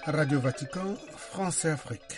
Radio Vatican, France et Afrique.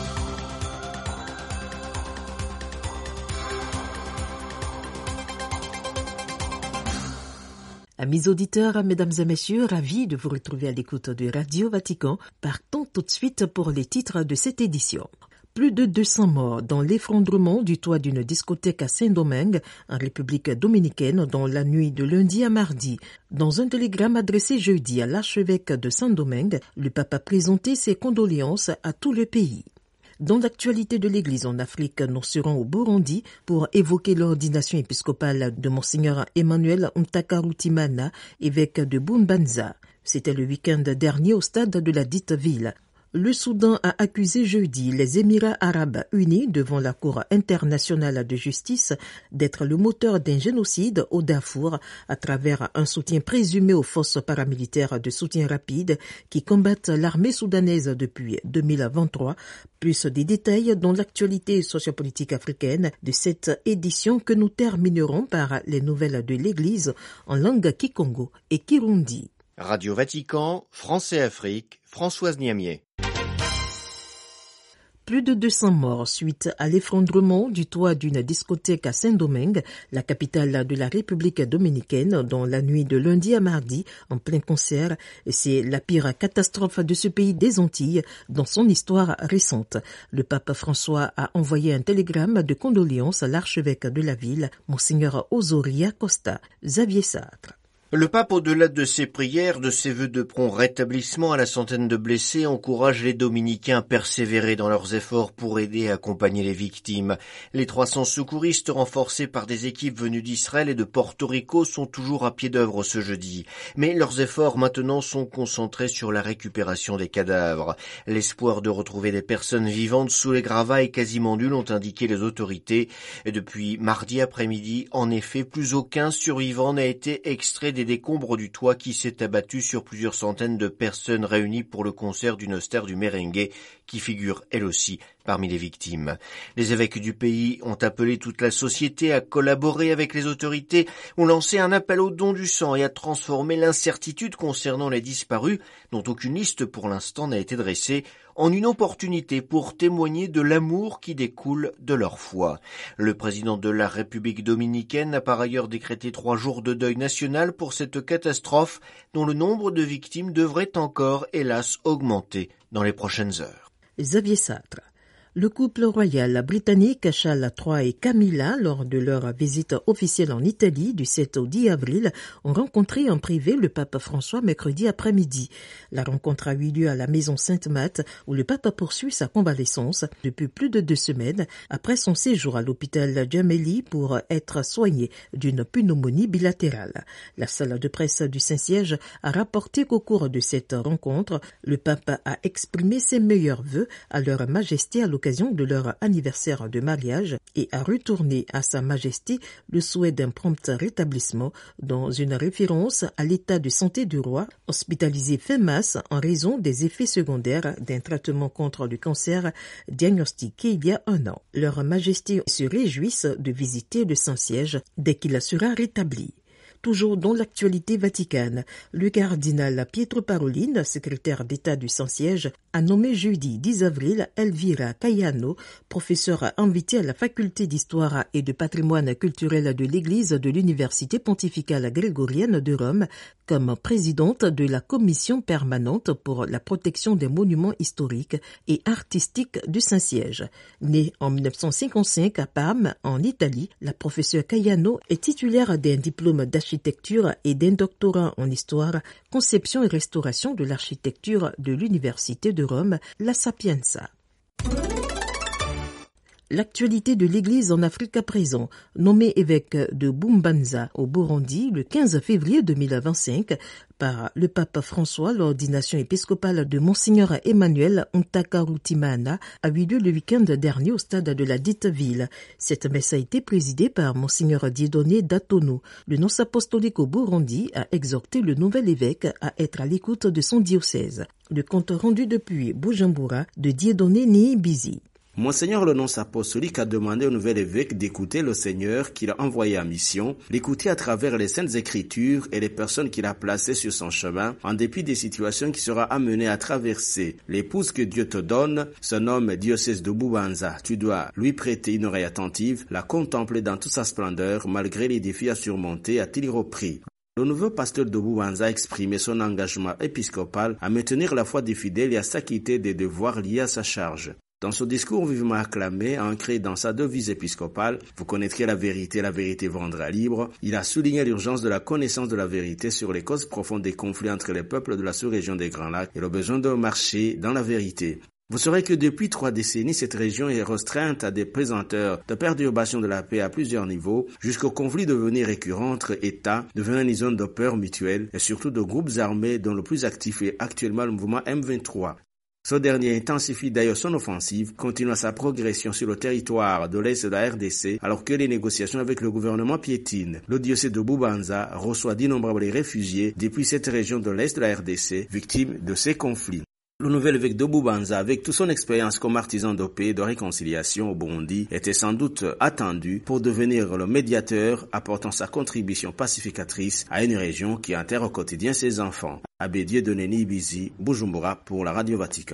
Amis auditeurs, mesdames et messieurs, ravis de vous retrouver à l'écoute de Radio Vatican. Partons tout de suite pour les titres de cette édition. Plus de 200 morts dans l'effondrement du toit d'une discothèque à Saint-Domingue, en République dominicaine, dans la nuit de lundi à mardi. Dans un télégramme adressé jeudi à l'archevêque de Saint-Domingue, le pape a présenté ses condoléances à tout le pays. Dans l'actualité de l'Église en Afrique, nous serons au Burundi pour évoquer l'ordination épiscopale de Monseigneur Emmanuel Ntakarutimana, évêque de Bumbanza. C'était le week-end dernier au stade de la dite ville. Le Soudan a accusé jeudi les Émirats arabes unis devant la Cour internationale de justice d'être le moteur d'un génocide au Darfour à travers un soutien présumé aux forces paramilitaires de soutien rapide qui combattent l'armée soudanaise depuis 2023. Plus des détails dans l'actualité sociopolitique africaine de cette édition que nous terminerons par les nouvelles de l'Église en langue kikongo et kirundi. Radio Vatican, France et Afrique, Françoise Niamier. Plus de 200 morts suite à l'effondrement du toit d'une discothèque à Saint-Domingue, la capitale de la République dominicaine, dans la nuit de lundi à mardi, en plein concert. C'est la pire catastrophe de ce pays des Antilles dans son histoire récente. Le pape François a envoyé un télégramme de condoléances à l'archevêque de la ville, Monseigneur Osorio Costa. Xavier Sartre. Le pape, au-delà de ses prières, de ses vœux de prompt rétablissement à la centaine de blessés, encourage les dominicains à persévérer dans leurs efforts pour aider et accompagner les victimes. Les 300 secouristes renforcés par des équipes venues d'Israël et de Porto Rico sont toujours à pied d'œuvre ce jeudi. Mais leurs efforts maintenant sont concentrés sur la récupération des cadavres. L'espoir de retrouver des personnes vivantes sous les gravats est quasiment nul, ont indiqué les autorités. Et depuis mardi après-midi, en effet, plus aucun survivant n'a été extrait des décombres du toit qui s'est abattu sur plusieurs centaines de personnes réunies pour le concert d'une austère du merengue qui figure elle aussi parmi les victimes. Les évêques du pays ont appelé toute la société à collaborer avec les autorités, ont lancé un appel au don du sang et à transformer l'incertitude concernant les disparus, dont aucune liste pour l'instant n'a été dressée, en une opportunité pour témoigner de l'amour qui découle de leur foi. Le président de la République dominicaine a par ailleurs décrété 3 jours de deuil national pour cette catastrophe dont le nombre de victimes devrait encore, hélas, augmenter dans les prochaines heures. Xavier Sartre. Le couple royal britannique Charles III et Camilla, lors de leur visite officielle en Italie du 7 au 10 avril, ont rencontré en privé le pape François mercredi après-midi. La rencontre a eu lieu à la maison Sainte-Marthe où le pape poursuit sa convalescence depuis plus de 2 semaines après son séjour à l'hôpital Gemelli pour être soigné d'une pneumonie bilatérale. La salle de presse du Saint-Siège a rapporté qu'au cours de cette rencontre, le pape a exprimé ses meilleurs vœux à leur majesté à l'occasion de leur anniversaire de mariage et a retourné à Sa Majesté le souhait d'un prompt rétablissement dans une référence à l'état de santé du roi, hospitalisé fin mars en raison des effets secondaires d'un traitement contre le cancer diagnostiqué il y a 1 an. Leur Majesté se réjouissent de visiter le Saint-Siège dès qu'il sera rétabli. Toujours dans l'actualité vaticane, le cardinal Pietro Parolin, secrétaire d'État du Saint-Siège, a nommé jeudi 10 avril Elvira Caiano, professeure invitée à la faculté d'histoire et de patrimoine culturel de l'Église de l'Université pontificale grégorienne de Rome, comme présidente de la commission permanente pour la protection des monuments historiques et artistiques du Saint-Siège. Née en 1955 à Parme, en Italie, la professeure Caiano est titulaire d'un diplôme d'architecture et d'un doctorat en histoire, conception et restauration de l'architecture de l'Université de Rome, la Sapienza. L'actualité de l'Église en Afrique à présent, nommé évêque de Bumbanza au Burundi le 15 février 2025 par le pape François, l'ordination épiscopale de Monseigneur Emmanuel Ntakarutimana a eu lieu le week-end dernier au stade de la dite ville. Cette messe a été présidée par Monseigneur Dieudonné Datono. Le nonce apostolique au Burundi a exhorté le nouvel évêque à être à l'écoute de son diocèse. Le compte rendu depuis Bujumbura de Dieudonné Niyibizi. Monseigneur le nonce apostolique a demandé au nouvel évêque d'écouter le Seigneur qu'il a envoyé en mission, l'écouter à travers les Saintes Écritures et les personnes qu'il a placées sur son chemin, en dépit des situations qu'il sera amené à traverser. L'épouse que Dieu te donne se nomme diocèse de Bubanza. Tu dois lui prêter une oreille attentive, la contempler dans toute sa splendeur, malgré les défis à surmonter, a-t-il repris. Le nouveau pasteur de Bubanza a exprimé son engagement épiscopal à maintenir la foi des fidèles et à s'acquitter des devoirs liés à sa charge. Dans son discours vivement acclamé, ancré dans sa devise épiscopale, « Vous connaîtrez la vérité vous rendra libre », il a souligné l'urgence de la connaissance de la vérité sur les causes profondes des conflits entre les peuples de la sous-région des Grands Lacs et le besoin de marcher dans la vérité. Vous saurez que depuis 3 décennies, cette région est restreinte à des pesanteurs de perturbation de la paix à plusieurs niveaux, jusqu'au conflit devenu récurrent entre États, devenant une zone de peur mutuelle et surtout de groupes armés dont le plus actif est actuellement le mouvement M23. Ce dernier intensifie d'ailleurs son offensive, continuant sa progression sur le territoire de l'Est de la RDC, alors que les négociations avec le gouvernement piétinent. Le diocèse de Bubanza reçoit d'innombrables réfugiés depuis cette région de l'Est de la RDC, victimes de ces conflits. Le nouvel évêque de Bubanza, avec toute son expérience comme artisan de paix et de réconciliation au Burundi, était sans doute attendu pour devenir le médiateur apportant sa contribution pacificatrice à une région qui enterre au quotidien ses enfants. Abbé Dieudonné Niyibizi, Bujumbura pour la Radio Vatican.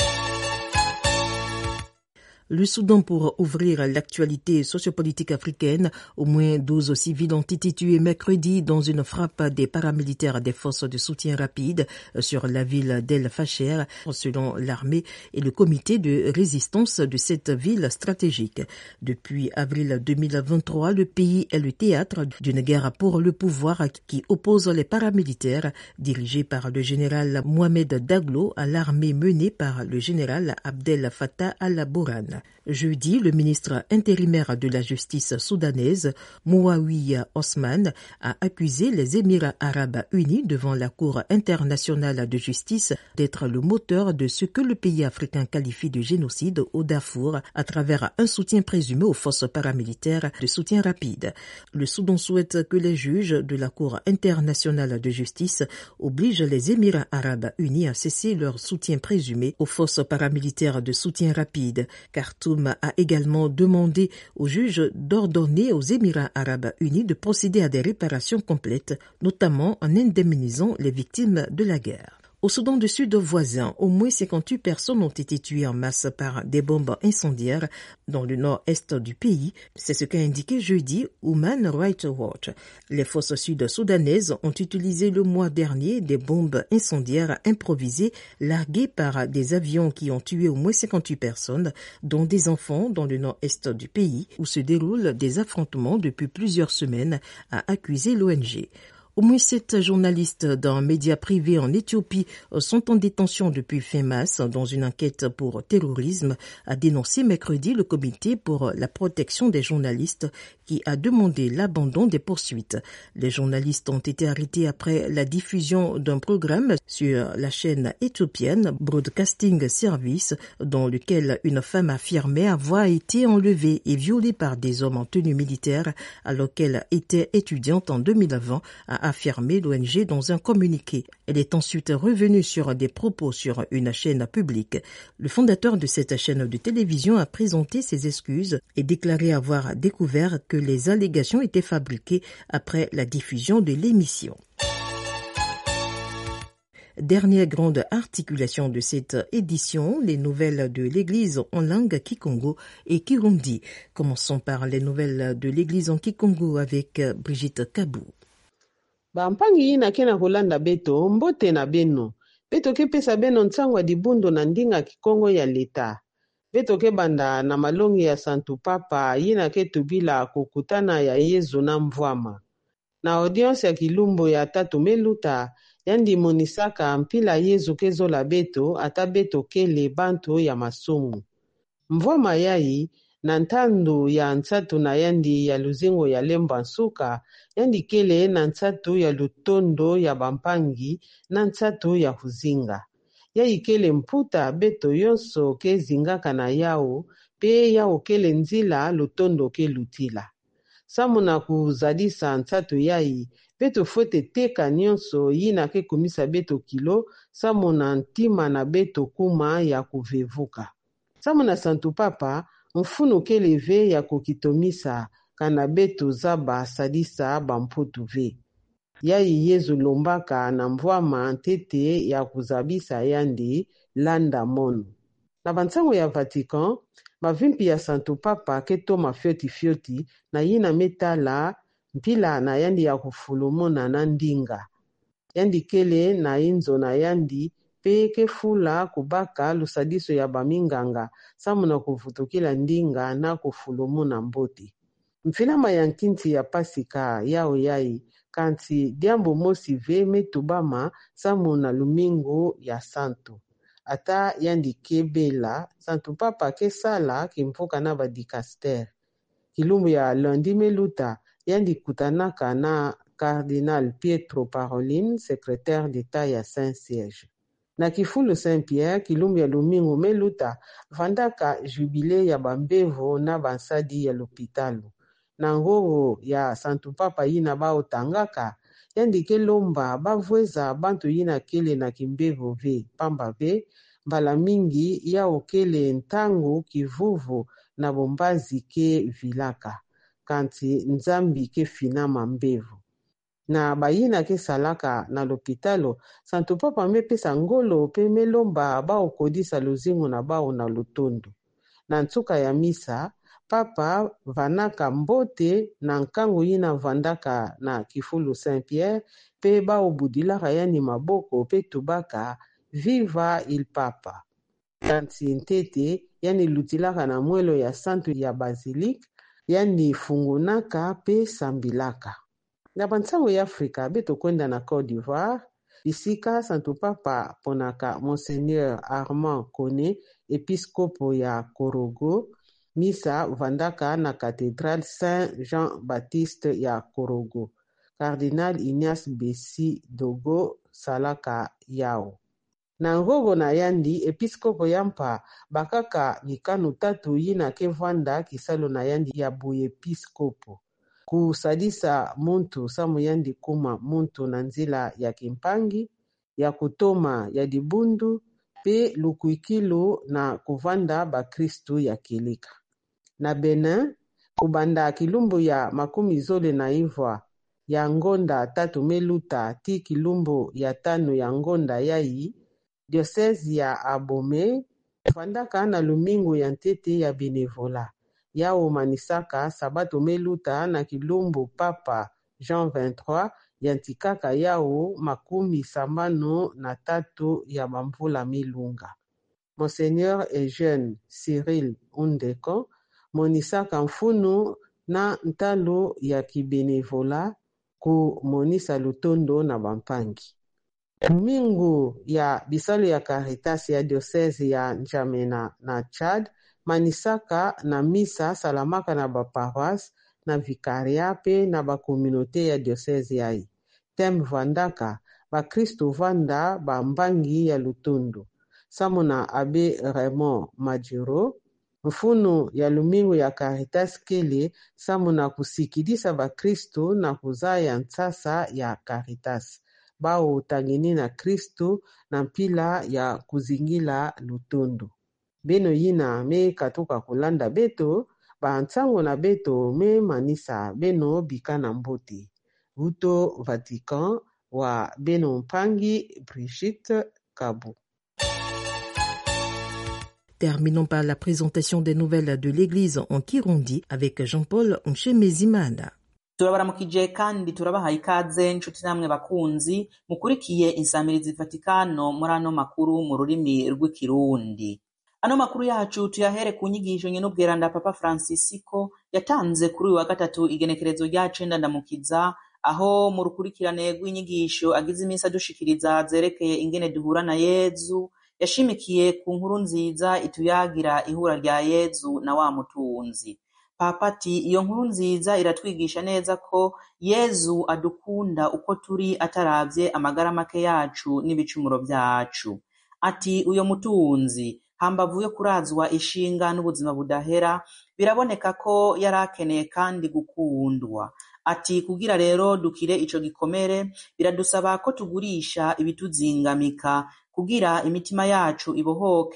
Le Soudan pour ouvrir l'actualité sociopolitique africaine. Au moins 12 civils ont été tués mercredi dans une frappe des paramilitaires des forces de soutien rapide sur la ville d'El Fasher, selon l'armée et le comité de résistance de cette ville stratégique. Depuis avril 2023, le pays est le théâtre d'une guerre pour le pouvoir qui oppose les paramilitaires dirigés par le général Mohamed Daglo à l'armée menée par le général Abdel Fattah al-Burhan. Jeudi, le ministre intérimaire de la justice soudanaise, Mouawiya Osman, a accusé les Émirats arabes unis devant la Cour internationale de justice d'être le moteur de ce que le pays africain qualifie de génocide au Darfour à travers un soutien présumé aux forces paramilitaires de soutien rapide. Le Soudan souhaite que les juges de la Cour internationale de justice obligent les Émirats arabes unis à cesser leur soutien présumé aux forces paramilitaires de soutien rapide. Khartoum a également demandé aux juges d'ordonner aux Émirats arabes unis de procéder à des réparations complètes, notamment en indemnisant les victimes de la guerre. Au Soudan du Sud voisin, au moins 58 personnes ont été tuées en masse par des bombes incendiaires dans le nord-est du pays. C'est ce qu'a indiqué jeudi Human Rights Watch. Les forces sud-soudanaises ont utilisé le mois dernier des bombes incendiaires improvisées larguées par des avions qui ont tué au moins 58 personnes, dont des enfants dans le nord-est du pays, où se déroulent des affrontements depuis plusieurs semaines, a accusé l'ONG. Au moins 7 journalistes d'un média privé en Éthiopie sont en détention depuis fin mars dans une enquête pour terrorisme, a dénoncé mercredi le comité pour la protection des journalistes qui a demandé l'abandon des poursuites. Les journalistes ont été arrêtés après la diffusion d'un programme sur la chaîne éthiopienne Broadcasting Service dans lequel une femme affirmait avoir été enlevée et violée par des hommes en tenue militaire alors qu'elle était étudiante en 2020, a affirmé l'ONG dans un communiqué. Elle est ensuite revenue sur des propos sur une chaîne publique. Le fondateur de cette chaîne de télévision a présenté ses excuses et déclaré avoir découvert que les allégations étaient fabriquées après la diffusion de l'émission. Dernière grande articulation de cette édition, les nouvelles de l'Église en langue Kikongo et Kirundi. Commençons par les nouvelles de l'Église en Kikongo avec Brigitte Kabou. Bampangi ina kena kolanda beto mbote na beno. Beto ke pesa beno ntsangwa dibundo na ndinga Kikongo ya leta. Beto ke banda na malongi ya Santu Papa yina ke tubila kukutana ya Yezu na mvwama. Na audience ya Kilumbo ya Tatu Meluta, yandi monisaka mpila Yezu kezola beto ata beto kele bantu ya masumu. Mvwama yai na ntandu ya ntsatu na yandi ya luzingo ya lemba nsuka, yandi kele na ntsatu ya lutondo ya bampangi na ntsatu ya huzinga. Yai kele mputa beto yonso ke zingaka na yao, pe yao kele nzila lutondo ke lutila. Samu na kuzadisa ntsatu yai, beto fote teka nyonso yina ke kumisa beto kilo, samu na ntima na beto kuma ya kuvevuka. Samuna Santu Papa mfunu keleve ya kukitomisa kana beto zaba sadisa bamputu ve. Yai Yezu lombaka na mvwama ntete ya kuzabisa yandi landa monu. Na bantsango ya Vatican, mavimpi ya Santu Papa ketoma fioti na yina metala mpila na yandi ya kufulumuna na ndinga. Yandi kele na inzo na yandi pe kefula kubaka lusadiso ya baminganga samuna kuvutukila ndinga na kufulumuna mboti. Mfilama ya nkinti ya pasika yao yai kanti diambo mosi ve metubama samuna lumingo ya santo. Ata yandi kebela Santu Papa kesala kimfuka na badikaster. Kilumbu ya lundi meluta yandi kutanaka na Cardinal Pietro Parolin, secrétaire d'État ya Saint-Siège. Na kifulu Saint-Pierre, kilumbu ya lumingo meluta vandaka jubile ya bambevo na bansadi ya lopitalu. Na ngoro ya Santu Papa yina bao tangaka, yandi kelomba bavweza bantu yina kele na kimbevo ve, pamba ve, mbala mingi ya okele ntangu kivuvu na bombazi ke vilaka, kanti nzambi ke finama mbevu. Na bayina ke salaka na lopitalo, Santu Papa mepesa ngolo pe melomba bao kodisa luzingu na bao na lutondo. Na ntsuka ya misa, Papa vanaka mbote na nkangu yina vandaka na kifulu Saint-Pierre pe bao budilaka yani maboko pe tubaka Viva il Papa. Kanti ntete yani lutilaka na mwelo ya santu ya Basilique yani fungunaka pe sambilaka. Na bantsango ya Afrika beto kwenda na Côte d'Ivoire, isika Santu Papa ponaka Monseigneur Armand Kone, episkopo ya Korogo, misa vandaka na Cathédrale Saint-Jean-Baptiste ya Korogo. Cardinal Ignace Bessi Dogo salaka yao. Na ngogo na yandi episkopo yampa bakaka mikanu tatu yina kevanda kisalo na yandi ya buepiskopo. Kusadisa muntu samu yandi kuma muntu na nzila ya kimpangi, ya kutoma ya dibundu, pe lukuikilu na kuvanda bakristu ya kilika. Na Benin, kubanda kilumbu ya makumi zole na ivwa ya ngonda tatu meluta ti kilumbu ya tano ya ngonda yai, diocese ya Abomey, vandaka na lumingu ya ntete ya benevola. Yao manisaka sabato meluta na kilumbu Papa Jean 23 ya ntikaka yao makumi sambano na tatu ya bamvula milunga. Monseigneur Eugène Cyril Undeko monisaka mfunu na ntalo ya kibenevola ku monisa lutondo na bampangi. Mingu ya bisalo ya Caritas ya diocese ya N'Djamena na Chad manisaka na misa salamaka na baparoise na vikaria pe na bakomunote ya diocese yai. Tem vandaka bakristo vanda bambangi ya lutondo. Samu na Abe Raymond Majiro, mfunu ya lumingu ya Caritas kele samu na kusikidisa bakristo na kuzaya ntsasa ya Caritas. Bao tangini na Kristo na mpila ya kuzingila lutondo. Beno yina me katoka kulanda beto, ba ntsango na beto me manisa beno bika na mbote. Vuto Vatican wa Beno Mpangi, Brigitte Kabou. Terminons par la présentation des nouvelles de l'Église en Kirundi avec Jean-Paul Nshemezimana. Turabaramukije kandi turabahaye ikaze nshuti namwe bakunzi mukurikiye insamirizi Vatikano muri ano makuru mu rurimi rw'ikirundi. Ano makuru yacu tuyahere ku nyigisho nyen'ubweranda Papa Francisco yatanze kuri uyu wa gatatu igenekerezo rya 9 ndamukiza, aho mu rukurikirane rw'inyigisho agize iminsi adushikiriza zerekeye ingene duhura na Yezu, yashimikiye ku nkuru nziza ituyagira ihura rya Yezu na wa mutunzi. Papa ati iyo nkuru nziza iratwigisha neza ko Yezu adukunda uko turi ataravye amagara make yacu n'ibicumuro byacu. Ati uyo mutunzi hambavu yo kurazwa ishinga n'ubuzima budahera, biraboneka ko yarakeneye kandi gukundwa. Ati kugira rero dukire ico gikomere biradusaba ko tugurisha ibituzingamika kugira imitima yacu ibohoke,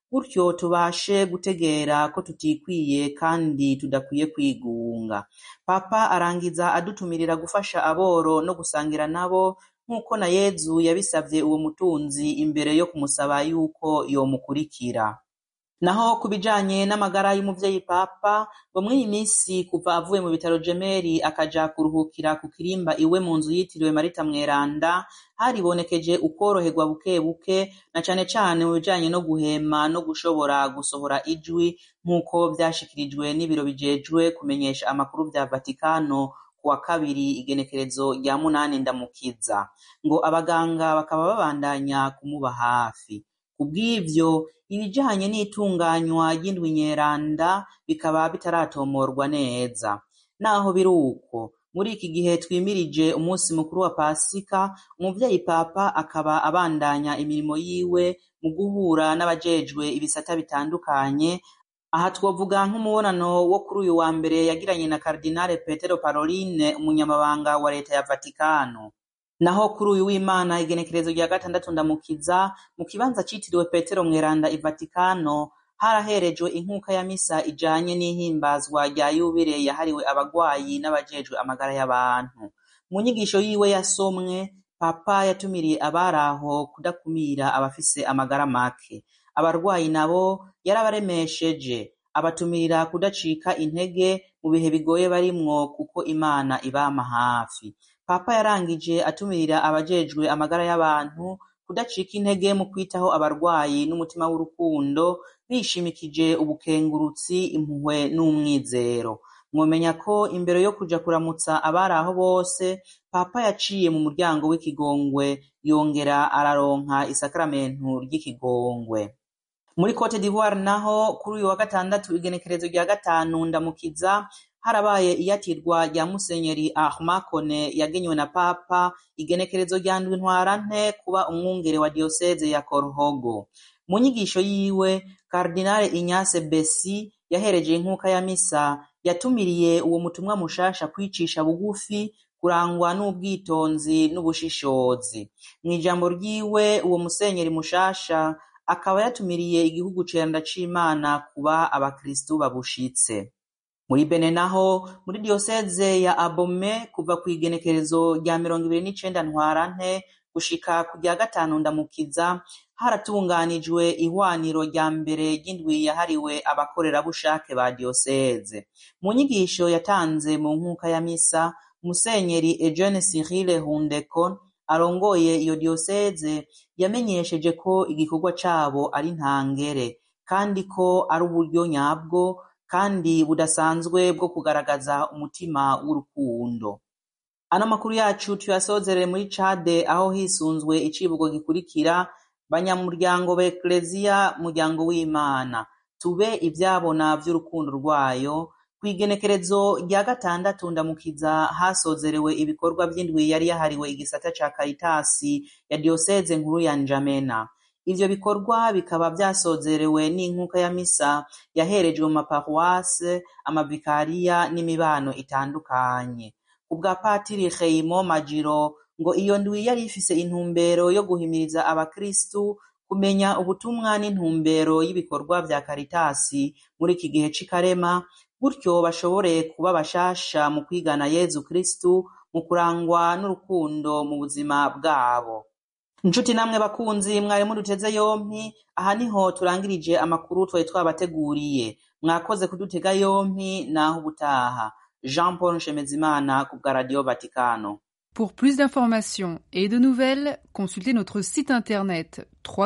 gutyo tubashe gutegera ko tutikwiye kandi tudakwiye kwigunga. Papa arangiza adutumirira gufasha aboro no gusangira nabo nk'uko na Yezu yabisabye uwo mutunzi imbere yo kumusaba yuko yomukurikira. Naho kubijanye n'amagara y'umuvyeyi Papa, ngo mw'iyi misi kuva avuye mu bitaro Gemelli akaja kuruhukira ku kirimba iwe mu nzu yitiriwe Marita Mweranda, haribonekeje ukoroherwa buke buke na cane cane mu bijanye no guhema no gushobora gusohora ijwi nk'uko vyashikirijwe n'ibiro bijejwe kumenyesha amakuru vya Vatikano kuwa kabiri igenekerezo rya 8 Ndamukiza. Ngo abaganga bakaba babandanya kumuba hafi. Kubw'ivyo ibijanye n'itunganywa ry'indwi nyeranda bikaba bitaratomorwa neza. Naho biruko, muri iki gihe twimirije umunsi mukuru wa Pasika, umuvyeyi Papa akaba abandanya imirimo yiwe mu guhura n'abajejwe ibisata bitandukanye. Aha twovuga nk'umubonano wo kuri uyu wa mbere yagiranye na Kardinale Petero Parolin, umunyamabanga wa leta ya Vatikano. Naho kuri uyu w'Imana igenekerezo rya 6 Ndamukiza mu kibanza citiriwe Petero Mweranda i Vatikano haraherejwe inkuka ya misa ijanye n'ihimbazwa rya yubile yahariwe abagwayi n'abajejwe amagara y'abantu. Mu nyigisho yiwe yasomwe, Papa yatumiriye abaraho kudakumira abafise amagara make. Abarwayi nabo yarabaremesheje, abatumirira kudacika intege mu bihe bigoye barimwo kuko Imana ibama hafi. Papa yarangije atumirira abajejwe amagara y'abantu kudacika intege mu kwitaho abarwayi n'umutima w'urukundo, bishimikije ubukengurutsi, impuhwe n'umwizero. Mwomenya ko imbere yo kuja kuramutsa abaraho bose, Papa yaciye mu muryango w'ikigongwe yongera araronka isakramentu ry'ikigongwe. Muri Cote d'Ivoire naho kuri uyu wa 6 igenekerezo rya 5 Ndamukiza harabaye iyatirwa rya Musenyeri Ahmad Kone yagenywe na Papa igenekerezo rya ndwi ntwarante kuba umwungere wa diocese ya Korhogo. Mu nyigisho yiwe, Kardinale Ignace Bessi yahereje inkuka ya misa yatumiriye uwo mutumwa mushasha kwicisha bugufi, kurangwa n'ubwitonzi n'ubushishozi. Mu ijambo ryiwe, uwo musenyeri mushasha akaba yatumiriye igihugu ceranda c'Imana kuba abakristu babushitse. Muri Benin naho muri diocese ya Abomey kuva ku igenekerezo rya 29 ntwarante gushika ku rya 5 Ndamukiza haratunganijwe ihwaniro rya mbere ry'indwi yahariwe abakorerabushake ba diocese. Mu nyigisho yatanze mu nkuka ya misa, Musenyeri Eugene Cyril Hundeko arongoye iyo diocese yamenyesheje ko igikorwa cabo ari ntangere kandi ko ari uburyo nyabwo kandi budasanzwe bwo kugaragaza umutima w'urukundo. Ano makuru yacu tuyasozerere muri Chade aho hisunzwe icivugo gikurikira: banyamuryango b'Eklezia muryango w'Imana, tube ivyabona vy'urukundo rwayo. Kwigenekerezo rya 6 Ndamukiza hasozerewe ibikorwa vy'indwi yari yahariwe igisata ca Caritas ya diocese nkuru ya Njamena. Ivyo bikorwa bikaba vyasozerewe n'inkuka ya misa yaherejwe mu maparuwase, amavikariya n'imibano itandukanye. Kubwa Patiri Heimo Majiro, ngo iyo ndwi yari ifise intumbero yo guhimiriza abakristu kumenya ubutumwa n'intumbero y'ibikorwa vya Caritas muri iki gihe c'ikarema, gutyo bashobore kuba bashasha mu kwigana Yezu Kristu mu kurangwa n'urukundo mu buzima bwabo. Nshuti namwe bakunzi mwari muduteze yompi, aha niho turangirije amakuru twari twabateguriye. Mwakoze kudutega yompi, naho ubutaha. Jean Paul Nshemezimana ku bwa Radio Vatikano. Pour plus d'informations et de nouvelles, consultez notre site internet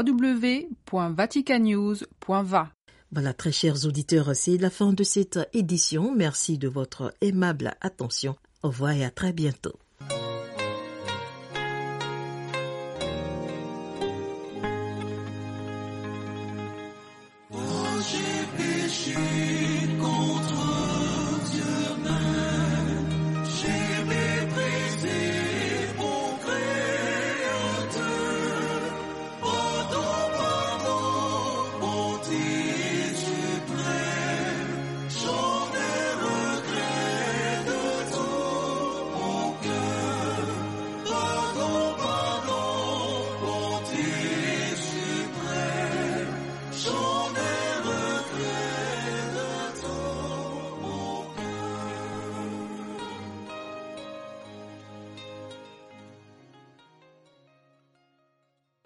www.vaticanews.va. Voilà, très chers auditeurs, c'est la fin de cette édition. Merci de votre aimable attention. Au revoir et à très bientôt. Pardon, pardon, mon Dieu.